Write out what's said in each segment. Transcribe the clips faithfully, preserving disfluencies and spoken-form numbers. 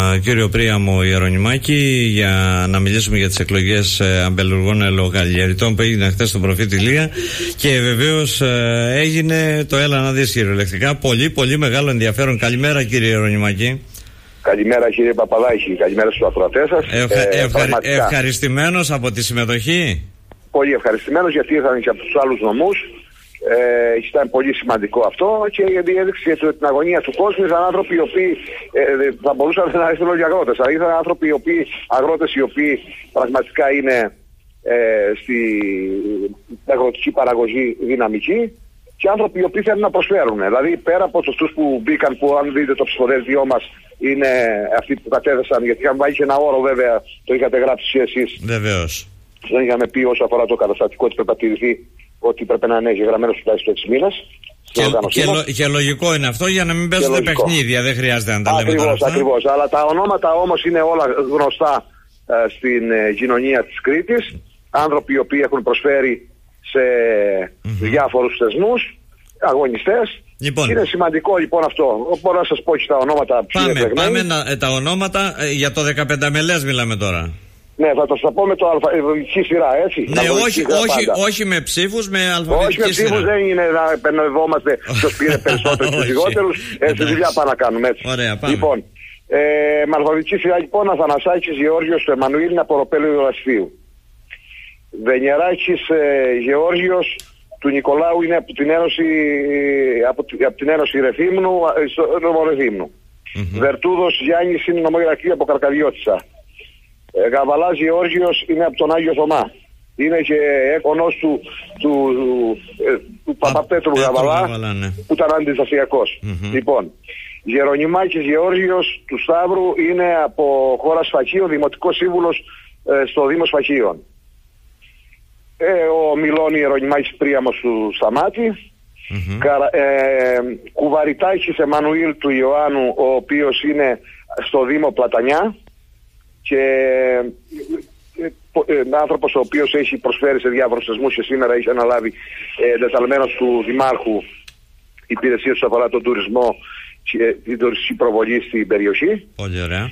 Κύριο Πρίαμο Ιερονυμάκη, για να μιλήσουμε για τις εκλογές αμπελουργών ελαιοκαλλιεργητών που έγινε χθες στον Προφήτη Ηλία, και βεβαίως έγινε το έλα να δεις κυριολεκτικά πολύ πολύ μεγάλο ενδιαφέρον. Καλημέρα κύριε Ιερονυμάκη. Καλημέρα κύριε Παπαδάκη, καλημέρα στους ακροατές σας. Ευχα... Ε, ευχα... Ευχαριστημένος από τη συμμετοχή. Πολύ ευχαριστημένος, γιατί ήρθαν και από τους άλλους νομούς. Ε, ήταν πολύ σημαντικό αυτό και έδειξε την αγωνία του κόσμου. Ήταν άνθρωποι οι οποίοι ε, θα μπορούσαν να έρθουν όλοι οι αγρότες. Αλλά ήταν άνθρωποι οι οποίοι, αγρότες οι οποίοι πραγματικά είναι ε, στην αγροτική παραγωγή δυναμική, και άνθρωποι οι οποίοι θέλουν να προσφέρουν. Δηλαδή πέρα από αυτούς που μπήκαν, που αν δείτε το ψηφοδέλτιό μας είναι αυτοί που κατέθεσαν, γιατί είχαμε βάλει και ένα όρο, βέβαια το είχατε γράψει εσείς. Βεβαίως. Δεν είχαμε πει όσο αφορά το καταστατικό ότι πρέπει να τηρηθεί, ότι πρέπει να είναι γεγραμμένο τουλάχιστον έξι μήνες. Και, και, λο, και λογικό είναι αυτό, για να μην παίζονται παιχνίδια, δεν χρειάζεται να τα λέμε τώρα αυτά. Ακριβώς, αλλά τα ονόματα όμως είναι όλα γνωστά ε, στην ε, κοινωνία της Κρήτης. Άνθρωποι οι οποίοι έχουν προσφέρει σε mm-hmm. διάφορους θεσμούς, αγωνιστές. Λοιπόν. Είναι σημαντικό λοιπόν αυτό. Μπορώ να σας πω και τα ονόματα. Πάμε, πάμε να, ε, τα ονόματα ε, για το δεκαπέντε μελές μιλάμε τώρα. Ναι, θα το σας πω με το αλφαβητική σειρά, έτσι. Ναι, όχι, όχι, όχι με ψήφους, με αλφαβητική σειρά. Όχι με ψήφους, δεν είναι να επενευόμαστε ποιος πήρε περισσότερους και λιγότερους. Έτσι, δουλειά πάμε να κάνουμε, έτσι. Ωραία, πάμε. Λοιπόν, ε, με αλφαβητική σειρά, λοιπόν, Αθανασάκης Γεώργιος του Εμμανουήλ είναι από Ροπέλου Ιωασφίου. Βενιεράκης ε, Γεώργιος του Νικολάου είναι από την Ένωση, από, από την Ένωση Ρεθύμνου, στο νομό Ρεθύμνου. Mm-hmm. Βερτούδος Γιάννης είναι νομό Ηρακλείου από Καρκαδιώτισσα. Ε, Γαβαλάς Γεώργιος είναι από τον Άγιο Θωμά. Είναι και έκονος του, του, του, ε, του Παπαπέτρου Γαβαλά, ναι, που ήταν αντιστασιακός. Mm-hmm. Λοιπόν, Γερονυμάκης Γεώργιος του Σταύρου είναι από χώρα Σφακίων, δημοτικός σύμβουλος ε, στο Δήμο Σφακίων. Ε, ο Μιλώνη Γερονυμάκης Πρίαμος του Σταμάτη. Mm-hmm. Καρα, ε, Κουβαριτάκης Εμμανουήλ του Ιωάννου, ο οποίος είναι στο Δήμο Πλατανιά, και ε, ε, άνθρωπος ο οποίος έχει προσφέρει σε διάφορους θεσμούς και σήμερα έχει αναλάβει ε, εντεταλμένος του Δημάρχου υπηρεσίες που αφορά τον τουρισμό και την τουριστική προβολή στην περιοχή. Πολύ ωραία.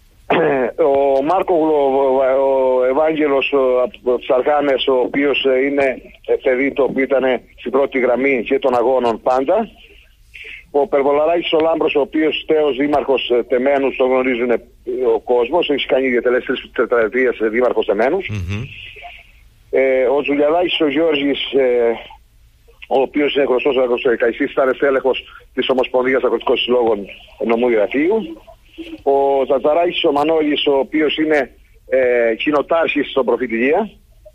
Ο Μάρκο ο Ευάγγελος από τις Αρχάνες, ο οποίος είναι παιδί το οποίο ήταν στην πρώτη γραμμή και των αγώνων πάντα. Ο Περβολαράκης ο Λάμπρος, ο οποίος τέος δήμαρχος Τεμένους, το γνωρίζουν ο κόσμος, έχει κάνει διατελέσει τρεις τετραετίες δήμαρχος Τεμένους. Mm-hmm. Ε, ο Τζουλιαδάκης ο Γιώργης, ε, ο οποίος είναι γνωστός αγροτικαϊκιστής, ήταν στέλεχος της Ομοσπονδίας Αγροτικών Συλλόγων νομού Ηρακλείου. Ο Τατζαράκης ο Μανώλης, ο οποίος είναι ε, κοινοτάρχης στον Προφήτη Ηλία.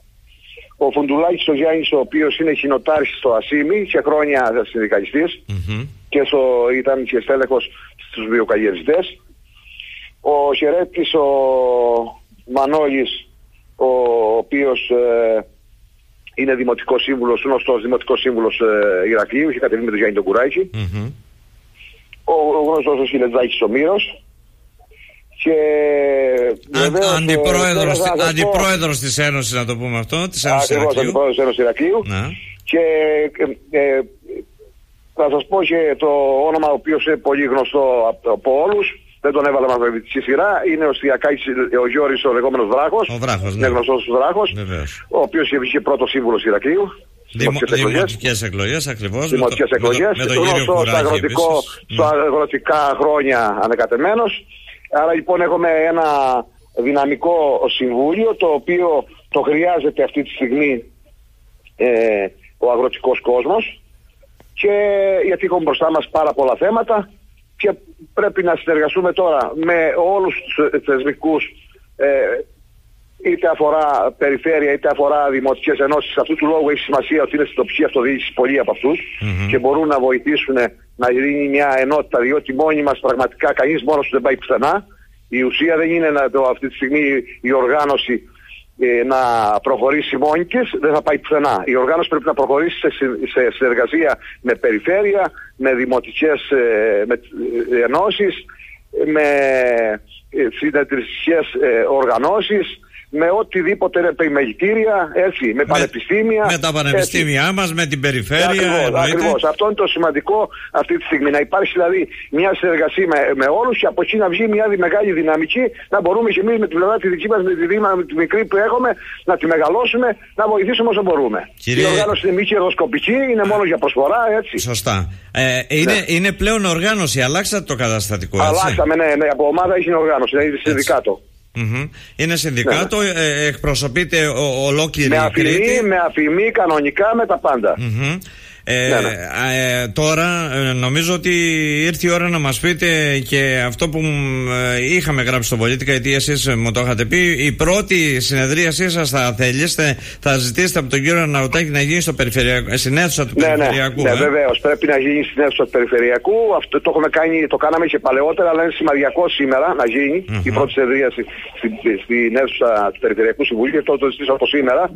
Ο Φουντουλάκης ο Γιάννης, ο οποίος είναι κοινοτάρχης στο Ασίμι και χρόνια συνδικαλιστής. Mm-hmm. Και στο, ήταν και στέλεχος στους βιοκαλλιεργητές. Ο Χερέτης ο Μανώλης, ο οποίος ε, είναι δημοτικός σύμβουλος, γνωστός δημοτικός σύμβουλος ε, Ηρακλείου, είχε κατεβεί με τον Γιάννη τον Κουράκη. Mm-hmm. Ο, ο γνωστός ο Σιλετζάκης ο Μύρος. Και βεβαίως, αντιπρόεδρος, ε, αντιπρόεδρος της Ένωσης, να το πούμε αυτό, της Ένωσης Ηρακλείου. Ακριβώς, αντιπρόεδρος της Ένωσης Ηρακλείου. Να. Και ε, ε, θα σας πω και το όνομα ο οποίος είναι πολύ γνωστό από, από όλους. Δεν τον έβαλα με αλφαβητική σειρά. Είναι ο Στιακάκης, ο Γιώρης, ο λεγόμενος Βράχος. Ο Βράχος, ναι. Είναι γνωστός ο Βράχος. Βεβαίως. Ο οποίος είχε πρώτο σύμβουλος Ηρακλείου. Δημοτικές εκλογές, ακριβώς. Δημοτικές εκλογές. Με, το, με τον κύριο Κουράκη στο αγροτικά χρόνια ανεκατεμένος. Άρα λοιπόν έχουμε ένα δυναμικό συμβούλιο, το οποίο το χρειάζεται αυτή τη στιγμή ε, ο αγροτικός κόσμος, και γιατί έχουμε μπροστά μας πάρα πολλά θέματα και πρέπει να συνεργαστούμε τώρα με όλους τους θεσμικούς, ε, είτε αφορά περιφέρεια είτε αφορά δημοτικές ενώσεις. Αυτού του λόγου έχει σημασία ότι είναι στην τοπική αυτοδιοίκηση πολλοί από αυτούς mm-hmm. και μπορούν να βοηθήσουν να γίνει μια ενότητα, διότι μόνοι μας πραγματικά κανείς μόνος του δεν πάει πουθενά. Η ουσία δεν είναι να το, αυτή τη στιγμή η οργάνωση ε, να προχωρήσει μόνη της, δεν θα πάει πουθενά. Η οργάνωση πρέπει να προχωρήσει σε, σε συνεργασία με περιφέρεια, με δημοτικές ε, με, ε, ενώσεις, με ε, συνεταιριστικές ε, οργανώσεις, με οτιδήποτε επιμελητήρια, έτσι, με, με πανεπιστήμια. Με τα πανεπιστήμια μας, με την περιφέρεια. Ακριβώς. Αυτό είναι το σημαντικό αυτή τη στιγμή. Να υπάρχει δηλαδή μια συνεργασία με, με όλους και από εκεί να βγει μια μεγάλη δυναμική, να μπορούμε και εμείς με την πλευρά τη δική μας, με τη δύναμη τη μικρή που έχουμε, να τη μεγαλώσουμε, να βοηθήσουμε όσο μπορούμε. Κύριε... Η οργάνωση είναι μη κερδοσκοπική, είναι μόνο για προσφορά, έτσι. Σωστά. Ε, είναι, ναι. είναι πλέον οργάνωση, αλλάξατε το καταστατικό. Έτσι. Αλλάξαμε, ναι, ναι, από ομάδα έχει οργάνωση, είναι συνδικάτο. Mm-hmm. Είναι συνδικάτο, ναι, ναι. Ε, εκπροσωπείται ο, ολόκληρη με αφημί, Κρήτη. Με αφημί, κανονικά, με τα πάντα. Mm-hmm. Ε, ναι, ναι. Ε, τώρα ε, νομίζω ότι ήρθε η ώρα να μας πείτε και αυτό που ε, είχαμε γράψει στο Πολίτικα, γιατί εσείς μου το είχατε πει. Η πρώτη συνεδρίασή σας θα θέλετε, θα ζητήσετε από τον κύριο Ναρουτάκη να γίνει στο περιφερειακό, στην αίθουσα του ναι, Περιφερειακού. Ναι, ε? ναι, βεβαίως πρέπει να γίνει στην αίθουσα του Περιφερειακού. Αυτό το, έχουμε κάνει, το κάναμε και παλαιότερα, αλλά είναι σημαδιακό σήμερα να γίνει mm-hmm. η πρώτη συνεδρίαση στην, στην αίθουσα του Περιφερειακού Συμβουλίου, και αυτό το ζητήσω από σήμερα.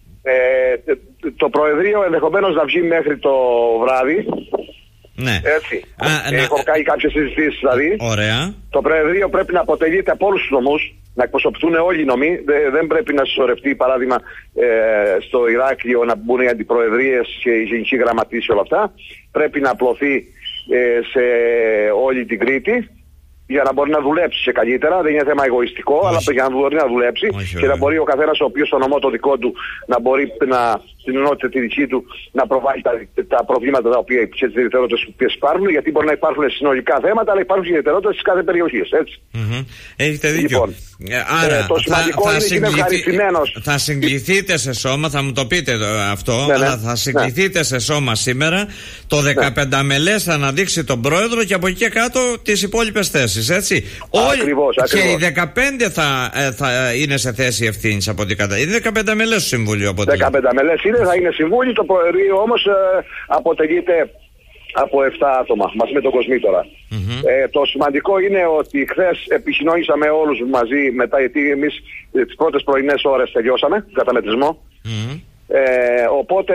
Ε, το Προεδρείο ενδεχομένως να βγει μέχρι το βράδυ. Ναι. Έτσι. Α, Έχω να... κάνει κάποιες συζητήσεις δηλαδή. Ωραία. Το Προεδρείο πρέπει να αποτελείται από όλους τους νομούς, να εκπροσωπηθούν όλοι οι νομοί. Δε, δεν πρέπει να συσσωρευτεί, παράδειγμα, ε, στο Ηράκλειο να μπουν οι αντιπροεδρίες και οι γενικοί γραμματείς και όλα αυτά. Πρέπει να απλωθεί ε, σε όλη την Κρήτη, για να μπορεί να δουλέψει και καλύτερα. Δεν είναι θέμα εγωιστικό, όχι, αλλά για να μπορεί να δουλέψει, όχι, και να μπορεί ο καθένας ο οποίος στο νομό το δικό του να μπορεί να, στην ενότητα τη δική του, να προβάλλει τα, τα προβλήματα τα οποία και τις ιδιαιτερότητες που υπάρχουν, γιατί μπορεί να υπάρχουν συνολικά θέματα, αλλά υπάρχουν και ιδιαιτερότητες στις κάθε περιοχής. Έτσι. Mm-hmm. Έχετε δίκιο. Λοιπόν, άρα, ε, το σημαντικό θα, είναι θα, είναι συγκληθεί, θα συγκληθείτε σε σώμα, θα μου το πείτε αυτό, ναι, αλλά ναι, θα συγκληθείτε ναι. σε σώμα σήμερα. Το δεκαπέντε μελές θα αναδείξει τον πρόεδρο και από εκεί και κάτω τις υπόλοιπες θέσεις. Έτσι. Ακριβώς, και ακριβώς. οι δεκαπέντε θα, θα είναι σε θέση ευθύνης από ό,τι κατά. Είναι δεκαπέντε μελές στο Συμβούλιο. δεκαπέντε μελές είναι, θα είναι Συμβούλιο. Το Προεδρείο όμως ε, αποτελείται από επτά άτομα, μαζί με τον Κοσμήτωρα. Mm-hmm. Ε, το σημαντικό είναι ότι χθες επικοινωνήσαμε όλους μαζί μετά, γιατί εμείς τις πρώτες πρωινές ώρες τελειώσαμε καταμετρισμό. Mm-hmm. Ε, οπότε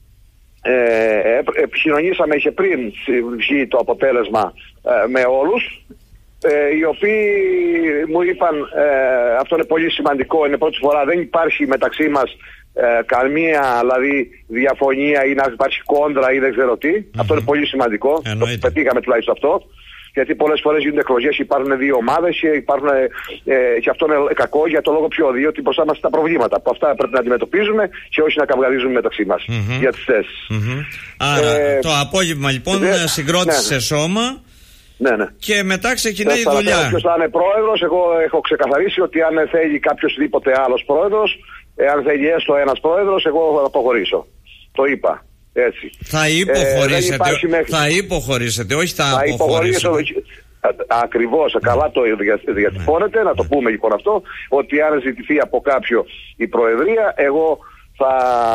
ε, επικοινωνήσαμε και πριν βγει το αποτέλεσμα ε, με όλους, ε, οι οποίοι μου είπαν ε, αυτό είναι πολύ σημαντικό, είναι πρώτη φορά, δεν υπάρχει μεταξύ μας ε, καμία δηλαδή διαφωνία ή να υπάρχει κόντρα ή δεν ξέρω τι. Mm-hmm. Αυτό είναι πολύ σημαντικό. Το πετύχαμε τουλάχιστον αυτό. Γιατί πολλές φορές γίνονται εκλογές, υπάρχουν δύο ομάδες και, υπάρχουν, ε, και αυτό είναι κακό για το λόγο πιο διότι μπροστά μας τα προβλήματα. Από αυτά πρέπει να αντιμετωπίζουμε και όχι να καυγαδίζουμε μεταξύ μας mm-hmm. για τις θέσεις. Mm-hmm. Άρα ε, το απόγευμα λοιπόν ε, συγκρότησε ναι, ναι. σώμα. Ναι, ναι. Και μετά ξεκινάει η δουλειά. Ποιος θα είναι πρόεδρος, εγώ έχω ξεκαθαρίσει ότι αν θέλει κάποιοσδήποτε άλλος πρόεδρος, αν θέλει έστω ένας πρόεδρος, εγώ θα αποχωρήσω. Το είπα. Έτσι. Θα υποχωρήσετε, ε, μέχρι... θα υποχωρήσετε, όχι θα, θα αποχωρήσετε. Ακριβώς, καλά το διατυπώνετε, να το πούμε λοιπόν αυτό, ότι αν ζητηθεί από κάποιο η Προεδρία, εγώ θα,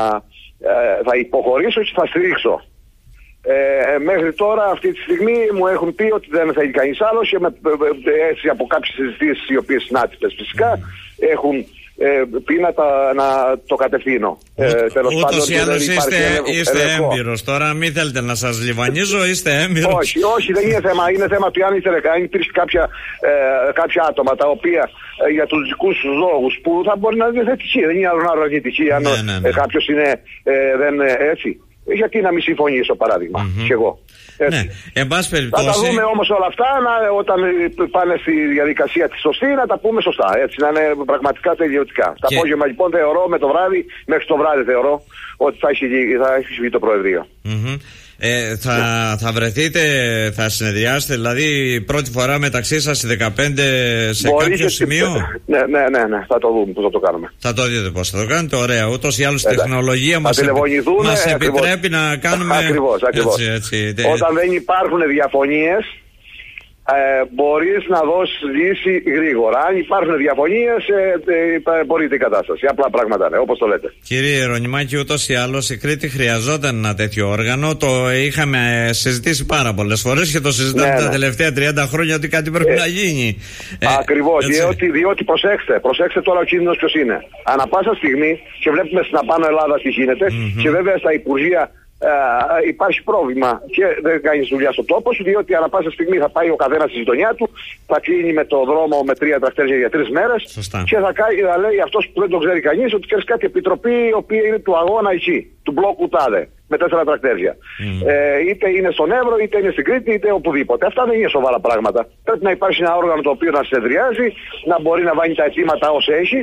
ε, θα υποχωρήσω και θα στηρίξω. Ε, μέχρι τώρα αυτή τη στιγμή μου έχουν πει ότι δεν θέλει κανείς άλλος και με, έτσι από κάποιες συζητήσεις οι οποίες συνάντητες φυσικά mm. έχουν ε, πει να, τα, να το κατευθύνω. Ε, ούτως ή άλλως είστε, είστε έμπειρος τώρα, μην θέλετε να σας λιβανίζω, είστε έμπειρος. Όχι, όχι, δεν είναι θέμα, είναι θέμα του αν, αν υπήρχε κάποια, ε, κάποια άτομα τα οποία ε, για τους δικούς τους λόγους που θα μπορεί να είναι θετική, δεν είναι άλλο αρνητική αν ναι, ναι, ναι. Ε, κάποιος είναι ε, δεν, ε, έτσι. Γιατί να μην συμφωνήσω, παράδειγμα, mm-hmm. και εγώ. Ναι, εν πάση περιπτώσει. Θα τα δούμε όμως όλα αυτά, να, όταν πάνε στη διαδικασία τη σωστή, να τα πούμε σωστά. Έτσι, να είναι πραγματικά τελειωτικά. Και... Τα απόγευμα λοιπόν θεωρώ με το βράδυ, μέχρι το βράδυ θεωρώ, ότι θα έχει, θα έχει βγει το Προεδρείο. Mm-hmm. Ε, θα, θα βρεθείτε, θα συνεδριάσετε, δηλαδή πρώτη φορά μεταξύ σας οι δεκαπέντε σε Μπορεί κάποιο και... σημείο. Ναι, ναι, ναι, ναι, θα το δούμε πώς θα το κάνουμε. Θα το δείτε πώς θα το κάνετε, ωραία. Ούτως ή άλλως η τεχνολογία μας, επι... μας ε, επιτρέπει να κάνουμε. Ακριβώς, ακριβώς. Έτσι, έτσι. Όταν δεν υπάρχουν διαφωνίες, Ε, μπορείς να δώσεις λύση γρήγορα. Αν υπάρχουν διαφωνίες, ε, ε, μπορείτε η κατάσταση. Απλά πράγματα είναι, όπως το λέτε. Κύριε Ρωνιμάκη, ούτως ή άλλως η Κρήτη χρειαζόταν ένα τέτοιο όργανο. Το είχαμε συζητήσει πάρα πολλές φορές και το συζητάμε ναι, τα ναι. τελευταία τριάντα χρόνια ότι κάτι πρέπει ε, να γίνει. Ε, Ακριβώς, διότι, διότι προσέξτε, προσέξτε τώρα ο κίνδυνος ποιος είναι. Ανά πάσα στιγμή, και βλέπουμε στην απάνω Ελλάδα τι γίνεται, mm-hmm. και βέβαια στα Υπουργεία Uh, υπάρχει πρόβλημα και δεν κάνει δουλειά στο τόπο σου, διότι ανά πάσα στιγμή θα πάει ο καθένας στη γειτονιά του, θα κλείνει με το δρόμο με τρία τρακτέρια για τρεις μέρες και θα, θα λέει αυτός που δεν το ξέρει κανείς ότι ξέρεις κάτι, επιτροπή η οποία είναι του αγώνα εκεί, του μπλόκου τάδε, με τέσσερα τρακτέρια. Mm. Ε, είτε είναι στον Εύρο, είτε είναι στην Κρήτη, είτε οπουδήποτε. Αυτά δεν είναι σοβαρά πράγματα. Πρέπει να υπάρχει ένα όργανο το οποίο να συνεδριάζει, να μπορεί να βάλει τα αιτήματα όσα έχει.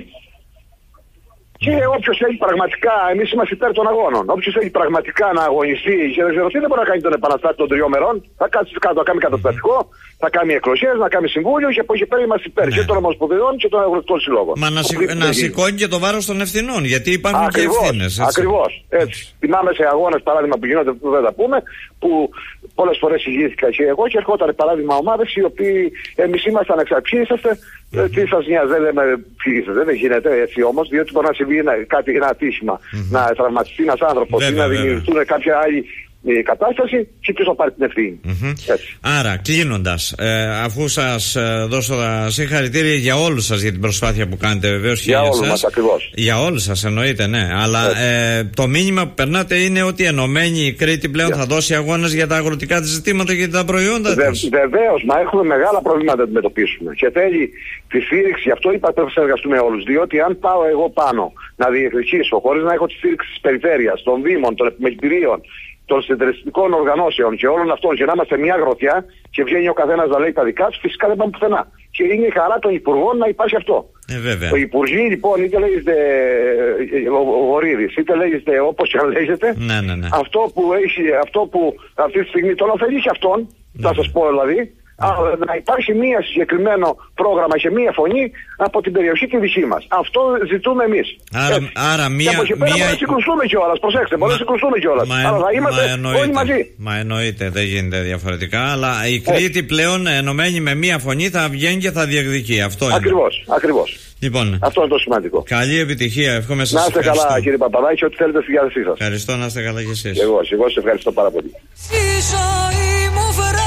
Και όποιος θέλει πραγματικά, εμείς είμαστε υπέρ των αγώνων. Όποιος θέλει πραγματικά να αγωνιστεί και δεν ξέρω τι, δεν μπορεί να κάνει τον επαναστάτη των τριών μερών. Θα κάτσει κάτω, θα κάνει καταστατικό, θα κάνει εκλογές, να κάνει συμβούλιο και από εκεί πέρα είμαστε υπέρ και των Ομοσπονδιών και των Αγροτικών Συλλόγων. Μα να, σηκ, να σηκώνει και το βάρος των ευθυνών, γιατί υπάρχουν ακριβώς, και ευθύνες. Ακριβώς. Έτσι. Θυμάμαι σε αγώνες, παράδειγμα που γίνονται, που δεν θα πούμε, που πολλές φορές ηγήθηκα και εγώ και ερχόταν παράδειγμα ομάδες οι οποίοι εμείς ήμασταν εξαξίσαστε. Mm-hmm. Τι σας νοιάζει, δεν λέμε φύγεστε, δεν γίνεται έτσι όμως, διότι μπορεί να συμβεί ένα, κάτι, ένα ατύχημα, mm-hmm. να τραυματιστεί ένας άνθρωπος ή να δημιουργηθούν κάποια άλλη η κατάσταση και ποιος θα πάρει την ευθύνη. Mm-hmm. Άρα, κλείνοντας, ε, αφού σας ε, δώσω τα συγχαρητήρια για όλους σας για την προσπάθεια που κάνετε, βεβαίως και για, για όλους σας. Μας, ακριβώς. Για όλους σας εννοείται, ναι. Αλλά ε, το μήνυμα που περνάτε είναι ότι η Ενωμένη η Κρήτη πλέον yeah. θα δώσει αγώνες για τα αγροτικά της ζητήματα και τα προϊόντα Βε, της. Βεβαίως, μα έχουμε μεγάλα προβλήματα να αντιμετωπίσουμε. Και θέλει τη στήριξη, αυτό είπα πρέπει να συνεργαστούμε όλους. Διότι αν πάω εγώ πάνω να διεκδικήσω χωρίς να έχω τη στήριξη της περιφέρειας, των δήμων, των επιμελητηρίων, των συντελεστικών οργανώσεων και όλων αυτών και να είμαστε μια γροθιά και βγαίνει ο καθένας να λέει τα δικά του, φυσικά δεν πάμε πουθενά. Και είναι η χαρά των υπουργών να υπάρχει αυτό. Ε, βέβαια. Ο υπουργοί λοιπόν, είτε λέγεται ο Βορύδης, είτε λέγεται όπως και αν λέγεται, ναι, ναι, ναι. αυτό που έχει, αυτό που αυτή τη στιγμή τον ωφελεί και αυτόν, ναι, θα σας πω δηλαδή, Mm. να υπάρχει μία συγκεκριμένο πρόγραμμα και μία φωνή από την περιοχή τη δική μας. Αυτό ζητούμε εμείς. Άρα, άρα μία... Και από εκεί πέρα μία... μπορεί να συγκρουστούμε κιόλας, προσέξτε, μπορεί να συγκρουστούμε κιόλας. Αλλά θα είμαστε μα όλοι μαζί. Μα εννοείται, δεν γίνεται διαφορετικά, αλλά η Κρήτη πλέον ενωμένη με μία φωνή θα βγαίνει και θα διεκδικεί. Αυτό είναι. Ακριβώς, ακριβώς. Λοιπόν, αυτό είναι το σημαντικό. Καλή επιτυχία, εύχομαι σας. Να είστε καλά κύριε Παπαδάκη και ό,τι θέλετε στη διάθεσή σας. Ευχαριστώ, να είστε καλά κι εσείς. Εγώ, εγώ σας ευχαριστώ πάρα πολύ.